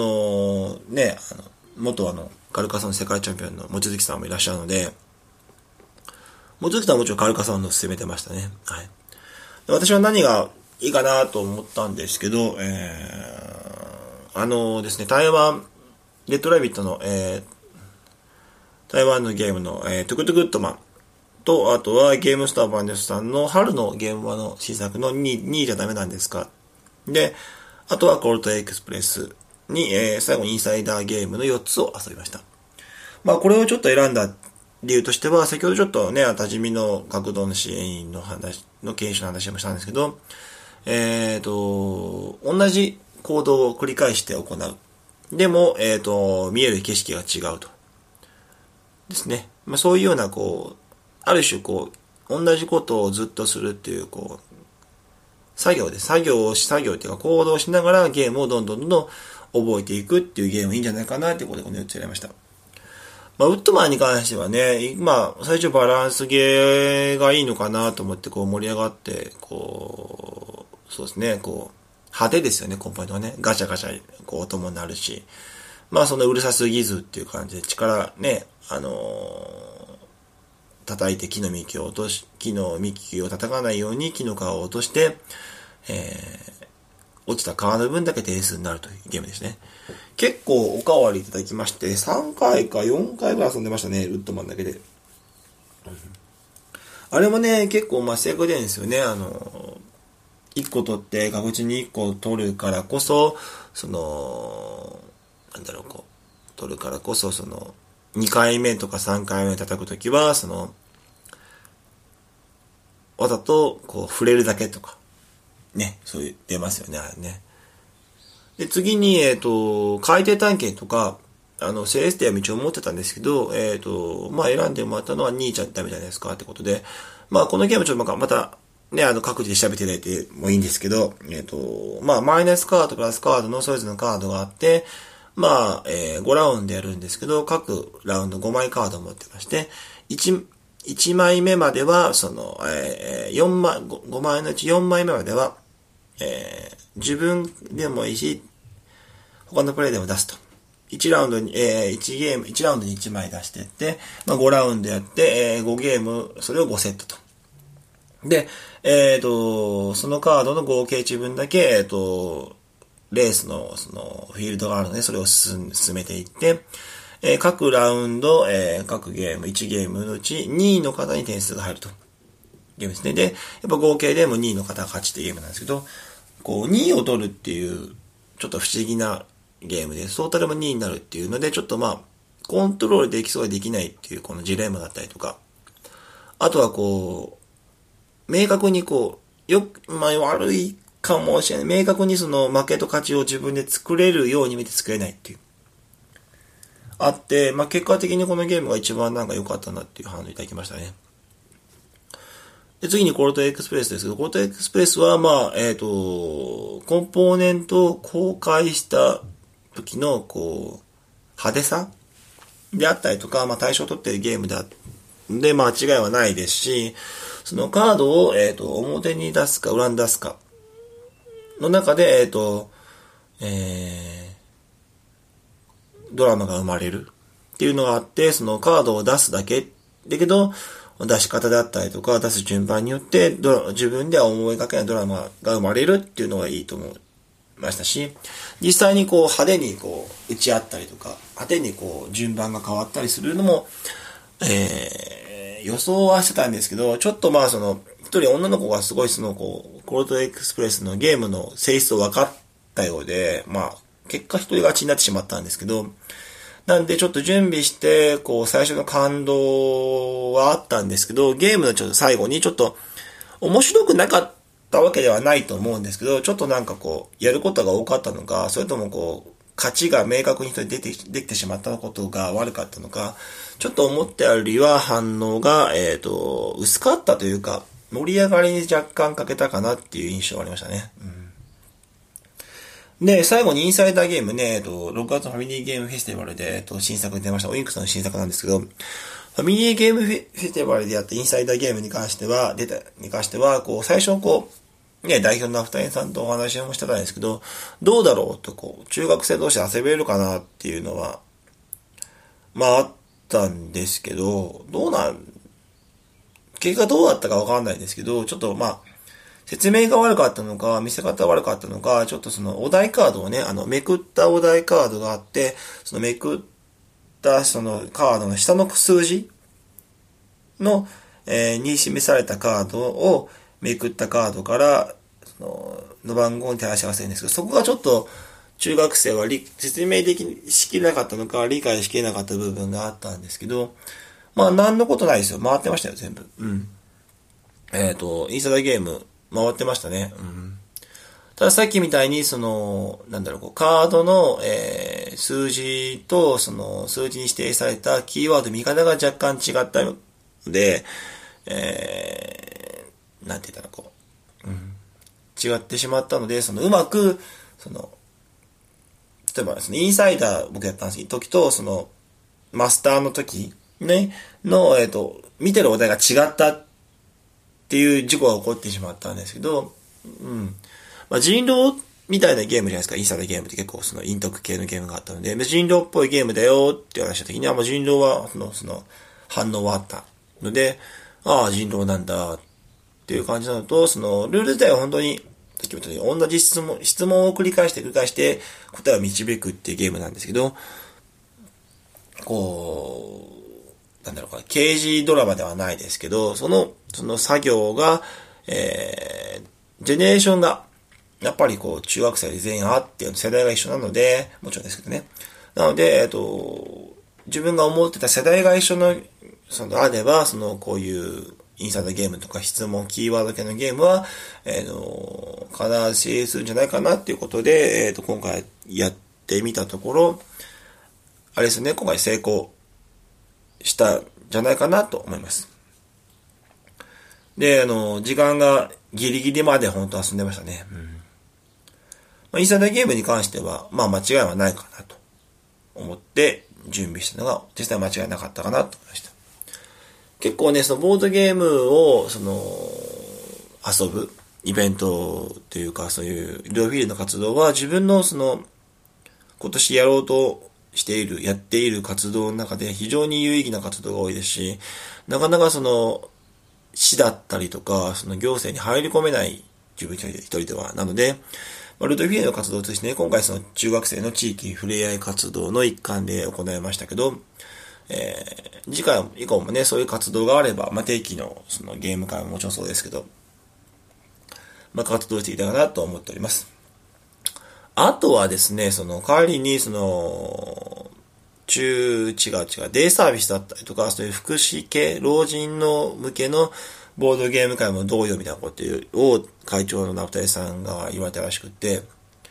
元カルカソン世界チャンピオンの望月さんもいらっしゃるので、望月さんはもちろんカルカソンの進めてましたね。はい。私は何がいいかなと思ったんですけど、ですね、台湾、レッドラビットの、台湾のゲームの、トゥクトゥクットマンと、あとはゲームスターバンデスさんの春のゲームマの新作の2位じゃダメなんですか。で、あとはコルトエクスプレスに、最後にインサイダーゲームの4つを遊びました。まあこれをちょっと選んだ理由としては、先ほどちょっとね、多治見の学童の支援員の研修の話もしたんですけど、同じ行動を繰り返して行う。でも、見える景色が違うと。ですね。まあそういうような、ある種同じことをずっとするっていう、作業っていうか行動しながらゲームをどんどん覚えていくっていうゲームいいんじゃないかなってことでこの4つ選びました。まあ、ウッドマンに関してはね、まあ、最初バランスゲーがいいのかなと思って盛り上がって、そうですね、派手ですよね、コンポーネントがね。ガチャガチャ、音も鳴るし。まあ、そんなうるさすぎずっていう感じで、力ね、叩いて木の幹を叩かないように木の皮を落として、落ちた皮の分だけ点数になるというゲームですね。結構おかわりいただきまして、3回か4回ぐらい遊んでましたね、ウッドマンだけで。あれもね、結構正確でいいんですよね。1個取って確実に1個取るからこそ、取るからこそ、2回目とか3回目叩くときは、わざと、触れるだけとか、ね、そういう、出ますよね、あれね。で、次に、海底探検とか、セレスティア道を持ってたんですけど、まあ、選んでもらったのは2位じゃダメじゃないですかってことで、まあ、このゲームちょっとまた、ね、各自で調べていただいてもいいんですけど、まあ、マイナスカード、プラスカードのそれぞれのカードがあって、まあ、5ラウンドやるんですけど、各ラウンド5枚カードを持ってまして、1枚目までは、5枚のうち4枚目までは、自分でもいいし、他のプレイでも出すと。1ラウンドに1枚出していって、まあ、5ラウンドやって、5ゲーム、それを5セットと。で、そのカードの合計値分だけ、レースの、フィールドがあるので、それを進めていって、各ラウンド、各ゲーム、1ゲームのうち2位の方に点数が入ると。ゲームですね。で、やっぱ合計でも2位の方が勝ちっていうゲームなんですけど、2位を取るっていう、ちょっと不思議なゲームで、トータルも2位になるっていうので、ちょっとまあ、コントロールできそうでできないっていうこのジレンマだったりとか、あとは明確にまあ悪いかもしれない。明確に負けと勝ちを自分で作れるように見て作れないっていう。あって、まあ結果的にこのゲームが一番良かったなっていう反応いただきましたね。で、次にコルトエクスプレスですけど、コルトエクスプレスは、まあ、コンポーネントを公開した時の、派手さであったりとか、まあ、対象を取っているゲームで間違いはないですし、そのカードを、表に出すか、裏に出すか、の中で、ドラマが生まれるっていうのがあって、そのカードを出すだけ、だけど、出し方だったりとか、出す順番によって、自分では思いがけないドラマが生まれるっていうのがいいと思いましたし、実際に派手に打ち合ったりとか、派手に順番が変わったりするのも、予想はしてたんですけど、ちょっとまあ一人女の子がすごいコールドエクスプレスのゲームの性質を分かったようで、結果一人勝ちになってしまったんですけど、なんでちょっと準備して、最初の感動はあったんですけど、ゲームのちょっと最後にちょっと面白くなかったわけではないと思うんですけど、ちょっとやることが多かったのか、それとも勝ちが明確にできてしまったことが悪かったのか、ちょっと思ったよりは反応が、薄かったというか、盛り上がりに若干欠けたかなっていう印象がありましたね。で、最後にインサイダーゲームね、6月のファミリーゲームフェスティバルで、新作に出ました。オインクスの新作なんですけど、ファミリーゲームフェスティバルでやったインサイダーゲームに関しては、最初代表のアフターエンさんとお話をしてたんですけど、どうだろうと中学生同士遊べるかなっていうのは、あったんですけど、結果どうだったかわかんないんですけど、ちょっと説明が悪かったのか、見せ方が悪かったのか、ちょっとそのお題カードをね、めくったお題カードがあって、そのめくったそのカードの下の数字の、に示されたカードをめくったカードから、の番号に照らし合わせるんですけど、そこがちょっと中学生は説明しきれなかったのか、理解しきれなかった部分があったんですけど、なんのことないですよ。回ってましたよ、全部。インサイダーゲーム、回ってましたね。たださっきみたいに、カードの、数字と、数字に指定されたキーワード見方が若干違ったので、なんて言ったら違ってしまったので、うまく、例えばインサイダー僕やったんですけど、時と、マスターの時、ね、見てるお題が違ったっていう事故が起こってしまったんですけど、人狼みたいなゲームじゃないですか。インサイダーゲームって結構陰徳系のゲームがあったので、人狼っぽいゲームだよって話した時には、人狼は反応はあったので、人狼なんだっていう感じなのと、ルール自体は本当に、さっき言ったように同じ質問を繰り返して答えを導くっていうゲームなんですけど、刑事ドラマではないですけど、その作業が、ジェネレーションが、やっぱり中学生で全員あって世代が一緒なので、もちろんですけどね。なので、自分が思ってた世代が一緒の、あれば、こういうインサイダーゲームとか質問、キーワード系のゲームは、必ず成立するんじゃないかなっていうことで、今回やってみたところ、あれですね、今回成功したんじゃないかなと思います。で、時間がギリギリまで本当遊んでましたね。インサイダーゲームに関しては、間違いはないかなと思って準備したのが、実際間違いなかったかなと思いました。結構ね、ボードゲームを、遊ぶイベントというか、そういう医療フィールドの活動は、自分の今年やろうとやっている活動の中で非常に有意義な活動が多いですし、なかなか市だったりとか、行政に入り込めない自分一人では。なので、ルートフィールドの活動としてね、今回中学生の地域ふれあい活動の一環で行いましたけど、次回以降もね、そういう活動があれば、定期のゲーム会ももちろんそうですけど、活動していきたいかなと思っております。あとはですね、代わりに、違う、デイサービスだったりとか、そういう福祉系、老人の向けのボードゲーム会もどうよみたいなことを会長の名谷さんが言われたらしくって、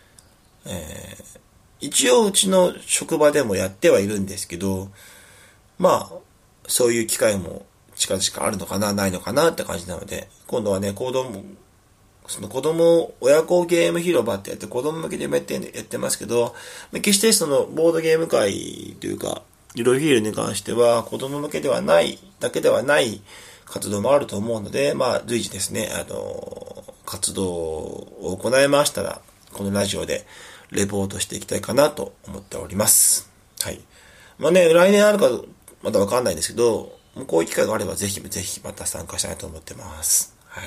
一応うちの職場でもやってはいるんですけど、そういう機会も近々あるのかな、ないのかなって感じなので、今度はね、子供親子ゲーム広場ってやって子供向けでやってますけど、決してボードゲーム会というか、いろいろフィールドに関しては子供向けではない、だけではない活動もあると思うので、随時ですね、活動を行いましたら、このラジオでレポートしていきたいかなと思っております。はい。来年あるかまだわかんないんですけど、こういう機会があればぜひまた参加したいと思ってます。はい。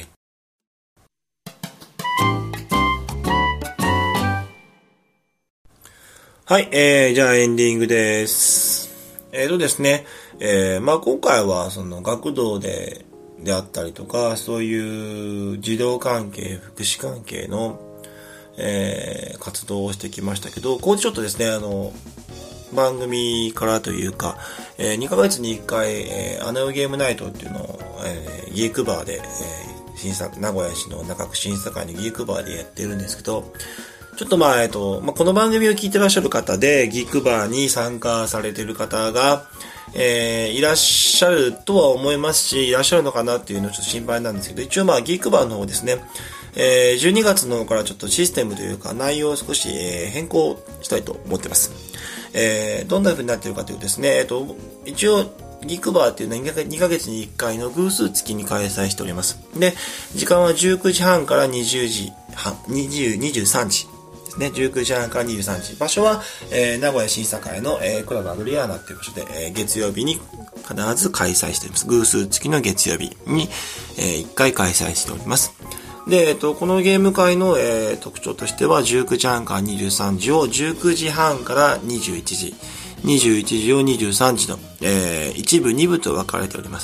はい、じゃあエンディングです。ですね、今回は学童でであったりとか、そういう児童関係、福祉関係の、活動をしてきましたけど、ここでちょっとですね、番組からというか、2ヶ月に1回、アナウゲームナイトっていうのを、ギークバーで、名古屋市の中区審査会のギークバーでやってるんですけど、ちょっとこの番組を聞いてらっしゃる方で、ギークバーに参加されている方が、いらっしゃるとは思いますし、いらっしゃるのかなっていうのをちょっと心配なんですけど、一応ギークバーの方ですね、12月の方からちょっとシステムというか内容を少し、変更したいと思ってます。どんな風になっているかというとですね、一応ギークバーっていうのは2ヶ月に1回の偶数月に開催しております。で、時間は19時半から23時。ですね、19時半から23時。場所は、名古屋審査会の、クラブアドリアーナという場所で、月曜日に必ず開催しております。偶数月の月曜日に、1回開催しております。で、このゲーム会の、特徴としては、19時半から23時を19時半から21時。21時を23時の、1部、2部と分かれております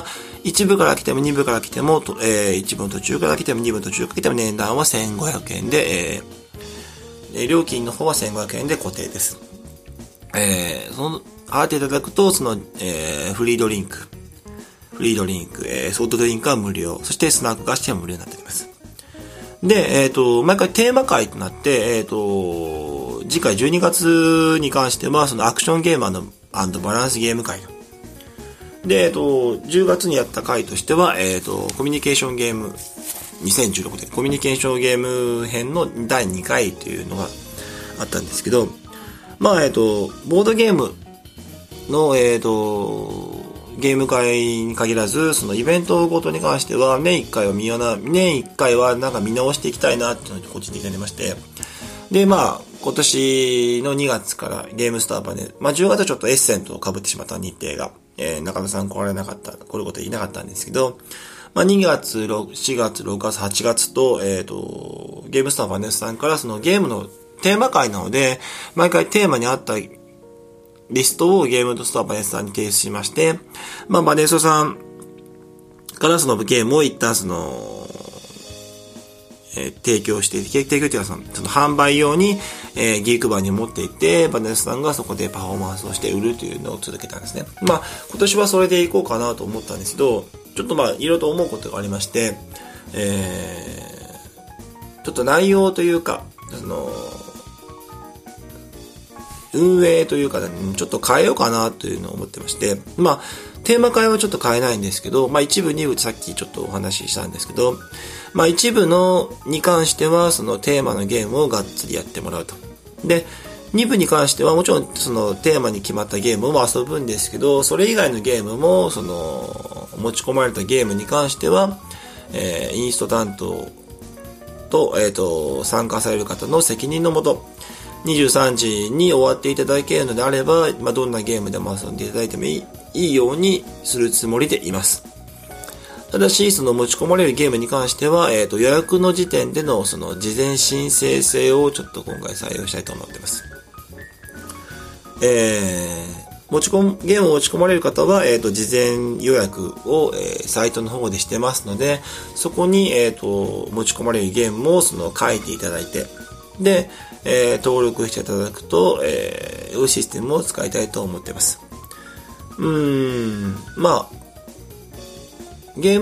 。1部から来ても2部から来ても、1部の途中から来ても2部の途中から来ても年段は1500円で、料金の方は1500円で固定です。払っていただくと、フリードリンク、ソフトドリンクは無料、そしてスナック菓子は無料になっております。で、毎回テーマ会となって、次回12月に関しては、そのアクションゲーマーバランスゲーム会で、10月にやった回としては、コミュニケーションゲーム2016でコミュニケーションゲーム編の第2回というのがあったんですけど、ボードゲームの、ゲーム会に限らず、そのイベントごとに関しては、年1回はなんか見直していきたいなっていうのに個人的にありまして、で、今年の2月からゲームスターバーで、10月はちょっとエッセントを被ってしまった日程が、中野さん来ることできなかったんですけど、2月、4月、6月、8月と、ゲームスターバネスさんからそのゲームのテーマ会なので、毎回テーマに合ったリストをゲームスターバネスさんに提出しまして、バネスさんからそのゲームを一旦提供というかその販売用に、ギークバーに持っていって、バネスさんがそこでパフォーマンスをして売るというのを続けたんですね。今年はそれでいこうかなと思ったんですけど、ちょっといろいろと思うことがありまして、ちょっと内容というか、運営というか、ちょっと変えようかなというのを思ってまして、テーマ会はちょっと変えないんですけど、一部二部さっきちょっとお話ししたんですけど、一部に関してはそのテーマのゲームをがっつりやってもらうと。で、二部に関してはもちろんそのテーマに決まったゲームも遊ぶんですけど、それ以外のゲームも持ち込まれたゲームに関しては、インスト担当と、参加される方の責任のもと、23時に終わっていただけるのであれば、どんなゲームでも遊んでいただいてもいいようにするつもりでいます。ただし、持ち込まれるゲームに関しては、予約の時点での事前申請制をちょっと今回採用したいと思っています。ゲームを持ち込まれる方は、事前予約を、サイトの方でしてますので、そこに、持ち込まれるゲームを書いていただいて、で、登録していただくと、システムを使いたいと思っています。ゲ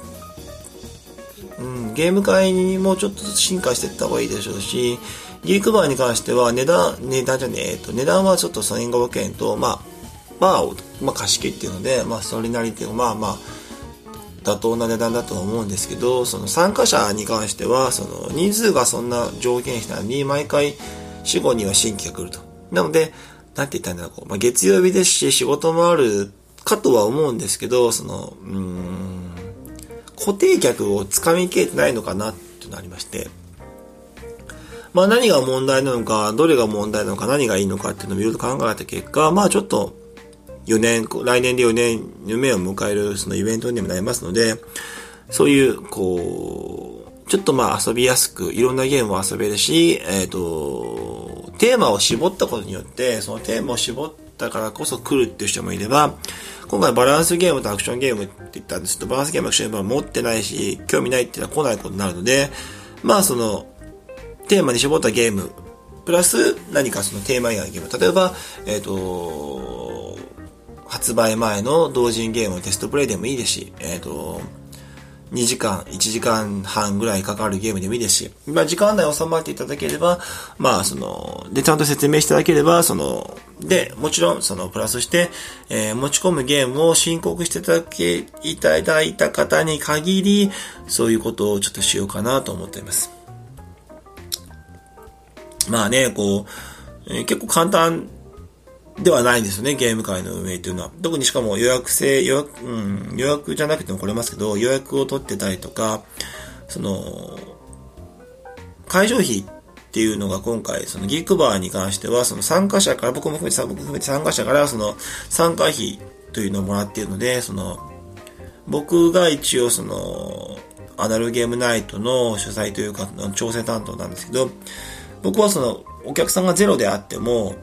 ーム会にもうちょっと進化していった方がいいでしょうし、ギークバーに関しては値段はちょっと1500円と、貸し切っていうので、それなりって妥当な値段だと思うんですけど、参加者に関しては、人数がそんな上限しないのに、毎回4、5人は新規が来ると。なので、なんて言ったんだろう、月曜日ですし、仕事もあるかとは思うんですけど、固定客をつかみきれてないのかなっていうのがありまして、何が問題なのか、どれが問題なのか、何がいいのかっていうのをいろいろ考えた結果、ちょっと来年で4年夢を迎えるイベントにもなりますので、そういうちょっと遊びやすくいろんなゲームを遊べるし、テーマを絞ったことによって、そのテーマを絞ったからこそ来るっていう人もいれば、 今回バランスゲームとアクションゲームって言ったんですけど、バランスゲームアクションゲームは持ってないし、興味ないっていうのは来ないことになるので、まあその、テーマに絞ったゲーム、プラス何かそのテーマ以外のゲーム、例えば、発売前の同人ゲームのテストプレイでもいいですし、2時間、1時間半ぐらいかかるゲームでもいいですし、まあ時間内収まっていただければ、まあその、で、ちゃんと説明していただければ、その、で、もちろん、その、プラスして、持ち込むゲームを申告していただいた方に限り、そういうことをちょっとしようかなと思っています。まあね、こう、結構簡単ではないんですよね、ゲーム界の運営っていうのは。特にしかも予約じゃなくても来れますけど、予約を取ってたりとか、その、会場費っていうのが今回、そのギークバーに関しては、その参加者から、僕も含めて参加者から、その参加費というのをもらっているので、その、僕が一応その、アナログゲームナイトの主催というか、調整担当なんですけど、僕はその、お客さんがゼロであっても、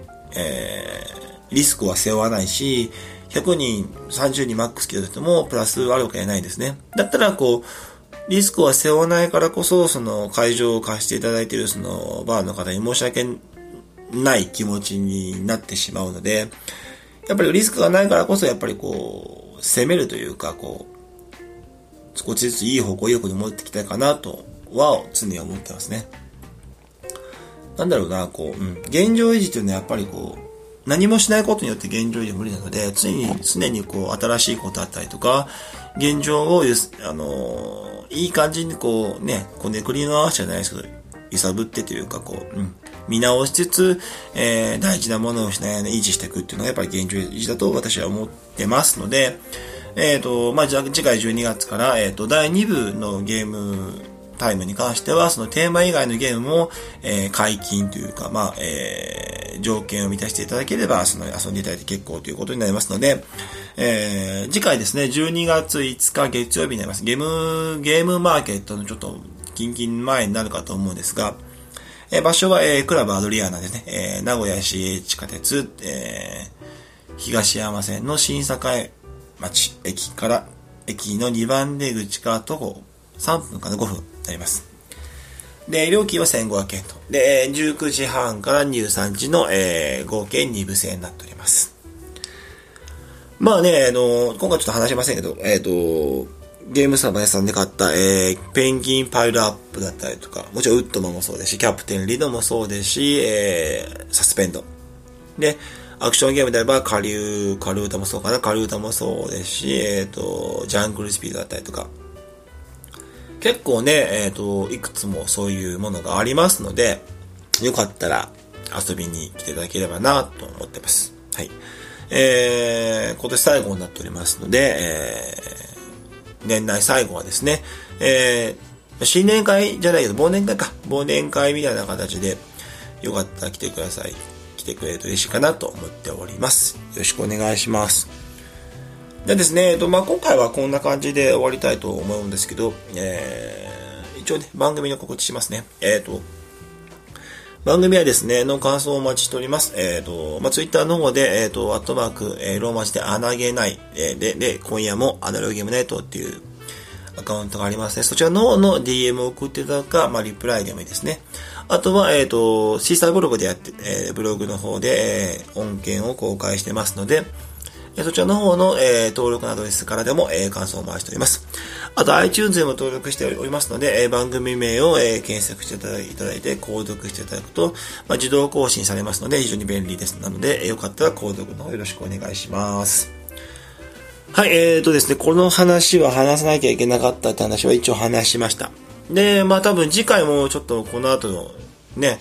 リスクは背負わないし、100人、30人マックス来たとしても、プラスあるわけじゃないですね。だったら、こう、リスクは背負わないからこそ、その会場を貸していただいているそのバーの方に申し訳ない気持ちになってしまうので、やっぱりリスクがないからこそ、やっぱりこう、攻めるというか、こう、少しずついい方向に持ってきたいかなとは常に思ってますね。なんだろうな、こう、現状維持というのはやっぱりこう、何もしないことによって現状維持は無理なので、常にこう、新しいことだったりとか、現状をいい感じにこうね、こねくりの合わせじゃないですけど、揺さぶってというかこう、見直しつつ、大事なものをしないように維持していくっていうのがやっぱり現状維持だと私は思ってますので、まあ、次回12月から、第2部のゲームタイムに関しては、そのテーマ以外のゲームも、解禁というか、まあ、条件を満たしていただければ、その遊んでいただいて結構ということになりますので、次回ですね、12月5日月曜日になります。ゲームマーケットのちょっと、近々前になるかと思うんですが、場所は、クラブアドリアーナですね、名古屋市営地下鉄、東山線の新栄町駅の2番出口から徒歩3分から5分になります。で、料金は1500円と。で、19時半から23時の、合計2部制になっております。まあね、今回ちょっと話しませんけど、ゲームサーバー屋さんで買った、ペンギンパイルアップだったりとか、もちろんウッドマンもそうですし、キャプテンリドもそうですし、サスペンド。で、アクションゲームであれば、カルータもそうかな、カルータもそうですし、ジャングルスピードだったりとか、結構ね、いくつもそういうものがありますので、よかったら遊びに来ていただければなと思ってます。はい。今年最後になっておりますので、年内最後はですね、新年会じゃないけど、忘年会みたいな形で、よかったら来てください。来てくれると嬉しいかなと思っております。よろしくお願いします。でですね、まあ、今回はこんな感じで終わりたいと思うんですけど、一応ね、番組の告知しますね。番組はですね、の感想をお待ちしております。まあ、ツイッターの方で、ローマ字で穴げない、で、今夜もアナログゲームナイトっていうアカウントがありますね。そちらの方の DM を送っていただくか、まあ、リプライでもいいですね。あとは、シーサーブログでブログの方で、音源を公開してますので、そちらの方の、登録アドレスからでも、感想を回しております。あと iTunes でも登録しておりますので、番組名を、検索していただいて購読していただくと、まあ、自動更新されますので非常に便利です。なので、よかったら購読の方よろしくお願いします。はい、ですね、この話は話さなきゃいけなかったって話は一応話しました。で、まあ多分次回もちょっとこの後のね、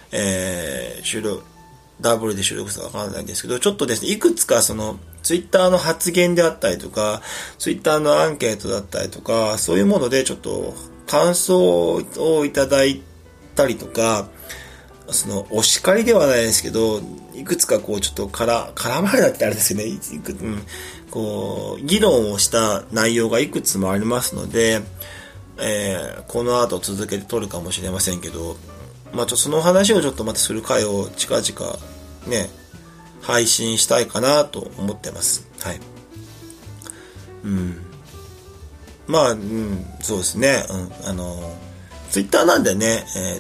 ダブルで収録するかわからないんですけど、ちょっとですね、いくつかその、ツイッターの発言であったりとか、ツイッターのアンケートだったりとか、そういうものでちょっと感想をいただいたりとか、その、お叱りではないですけど、いくつかこうちょっと絡まれたってあれですよね、こう、議論をした内容がいくつもありますので、この後続けて撮るかもしれませんけど、まあその話をちょっとまたする回を近々ね、配信したいかなと思ってます。はい。 まあ、そうですね。ツイッターなんでね、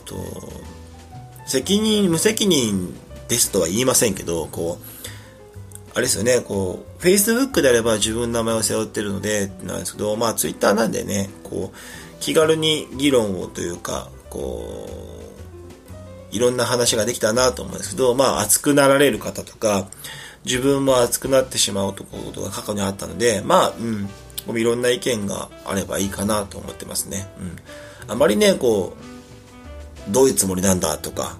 無責任ですとは言いませんけど、あれですよね、Facebook であれば自分の名前を背負ってるので、なんですけど、まあ、ツイッターなんでね、気軽に議論をというか、いろんな話ができたなと思うんですけど、まあ、熱くなられる方とか、自分も熱くなってしまうことが過去にあったので、まあ、いろんな意見があればいいかなと思ってますね。あまりね、どういうつもりなんだとか、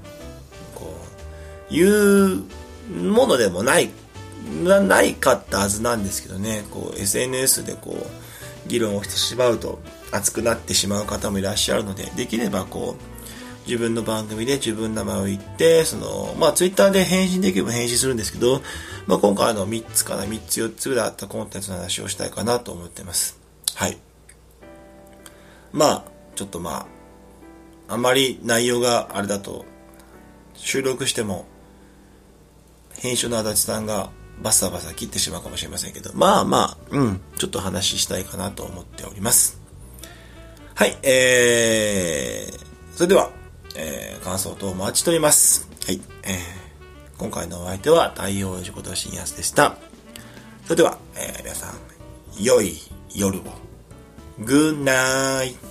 いうものでもないかったはずなんですけどね、SNS で議論をしてしまうと熱くなってしまう方もいらっしゃるので、できれば自分の番組で自分の名前を言って、まあツイッターで返信できれば返信するんですけど、まあ今回3つ4つぐらいあったコンテンツの話をしたいかなと思ってます。はい。まあ、ちょっとあまり内容があれだと、収録しても、編集の足立さんがバサバサ切ってしまうかもしれませんけど、ちょっと話したいかなと思っております。はい、それでは、感想等お待ちしております。はい、今回のお相手は太陽寺こと新安でした。それでは、皆さん、良い夜を。グッナイ。